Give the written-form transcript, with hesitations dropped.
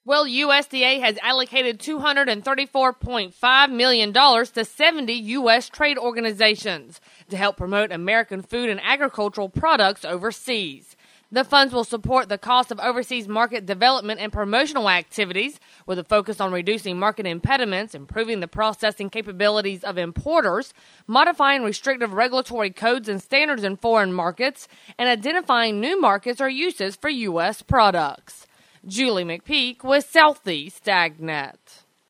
Well, USDA has allocated $234.5 million to 70 U.S. trade organizations to help promote American food and agricultural products overseas. The funds will support the cost of overseas market development and promotional activities with a focus on reducing market impediments, improving the processing capabilities of importers, modifying restrictive regulatory codes and standards in foreign markets, and identifying new markets or uses for U.S. products. Julie McPeak with Southeast AgNet.